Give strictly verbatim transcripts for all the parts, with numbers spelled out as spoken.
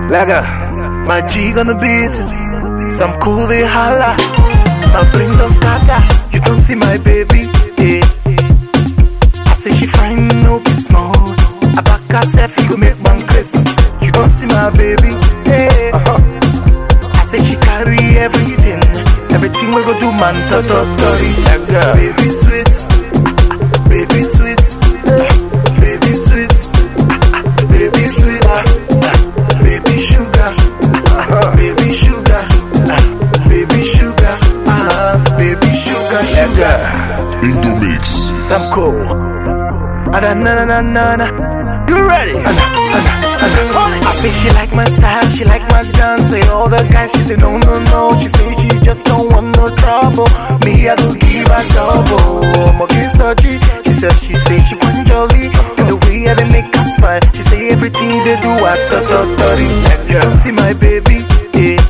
Lega, my G gonna beat. Some cool they holla. My bling don't scatter. You don't see my baby. Yeah. I say she fine, no be small. I back herself, you go make bankrets. You don't see my baby. Yeah. Uh-huh. I say she carry everything. Everything we go do, man, to to tori. Lega, baby sweet, baby sweet, baby sweet, baby sweet, baby sugar, baby sugar, baby sugar, baby sugar, sugar. Indomix. Some cool. Na na na na na. You ready? I say she like my style, she like my dance. Say all the guys, she say no no no. She say she just don't want no trouble. Me I go give her double. I'ma kiss her cheek. She said she say she want jolly. And the way I they make her smile. She say everything they do I thought thought it. You don't see my baby. Yeah.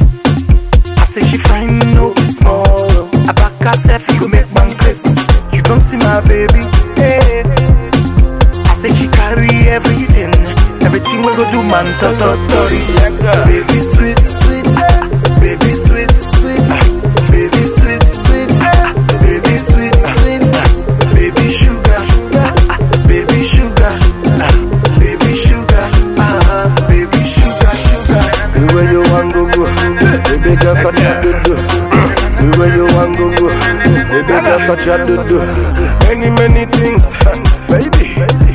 I say she fine, no be small. I back herself, you go make bankrets. You don't see my baby. Yeah. I say she carry everything. Everything we go do, man, to to tori. Baby sweet, sweet, baby sweet, sweet, baby sweet, sweet, baby sweet, sweet, baby sugar, baby sugar, baby sugar, baby sugar, sugar. The way you want go go, baby girl touch your do. The way you want go go, baby girl touch your do. Many many things, baby.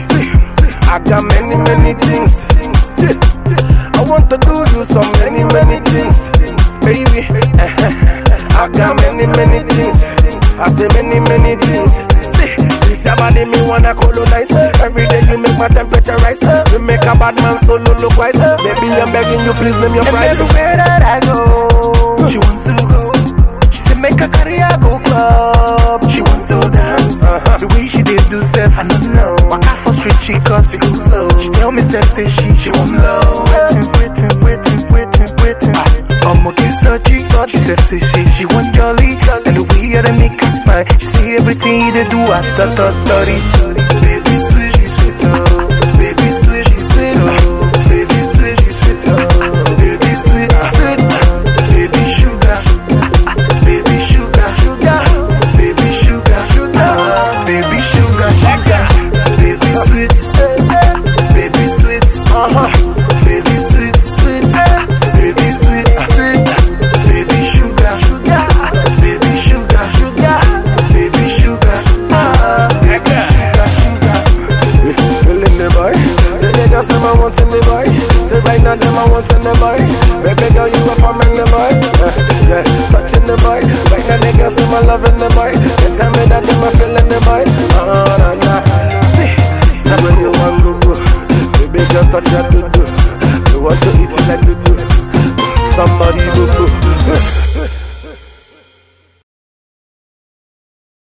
I got many, many things. Yeah. I want to do you so many, many things, baby. I got many, many things. I say many, many things. See, this your body me wanna colonize. Every day you make my temperature rise. You make a bad man solo look wise. Baby, I'm begging you, please name your And price. everywhere that I go, she wants to go. She said make a career go club. She wants to dance. Uh-huh. The way she did do self, I don't know. Waka for street, she cause it goes slow. She tell me self, say she, she want low. Waiting, waiting, waiting, waiting, waiting. I'ma kiss her cheek. She said, say she, she want jolly. And the way I they make her smile. She say everything they do, I thought, thought, thought it. Baby sweet, sweet, oh. Baby sweet, sweet, oh. Baby sweet, sweet, oh. Baby sweet, sweet, baby sugar. Baby sugar, sugar, baby sugar, sugar, baby sugar, sugar, baby sweet, baby sweet, uh-huh, baby sweet, sweet, baby sweet, sweet, baby sugar, sugar, baby sugar, sugar, baby sugar, uh, baby sugar, sugar. Feeling the boy, say they got some I want in the boy. Say right now them I want in the boy. Baby girl you a from in the boy. Yeah, touching the boy. Right now they got some I love in the boy. They tell me that them I feeling the boy. Oh na na. See, say when you want to go, baby girl touch your do do. You want to eat it like do do. Somebody do do.